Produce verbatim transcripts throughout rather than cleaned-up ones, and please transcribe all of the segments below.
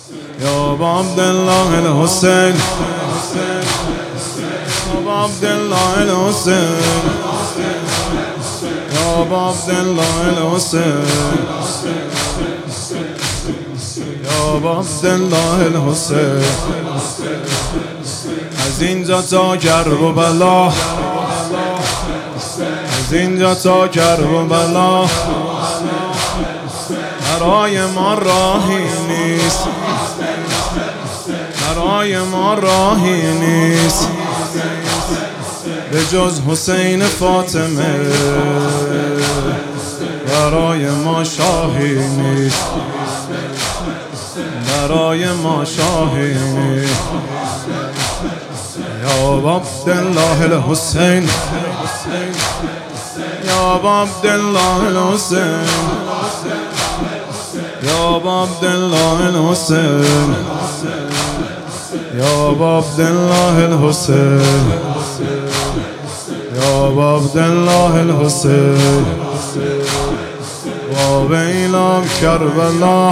یا عبدالله الحسین، یا عبدالله الحسین، یا عبدالله الحسین، یا عبدالله الحسین. از اینجا تا کرب و بلا، از اینجا تا کرب و بلا، برای ما راهی نیست، برای ما راهی نیست به جز حسین فاطمه، برای ما شاهی نیست، برای ما شاهی نیست. یا عبدالله الحسین، یا عبدالله الحسین، یا عبدالله الحسین، یا عبدالله الحسین، یا عبدالله الحسین. و ویلا کربلا،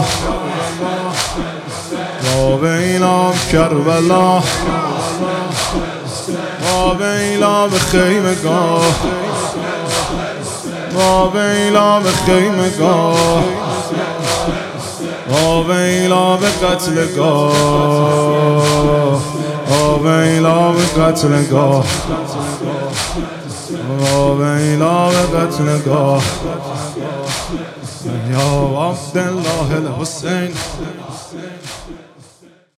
و ویلا کربلا، و ویلا به خیمگاه، و ویلا به خیمگاه، و ویلا به قتلگاه، و ویلا به قتلگاه، و ویلا به قتلگاه. یا عبدالله الحسین.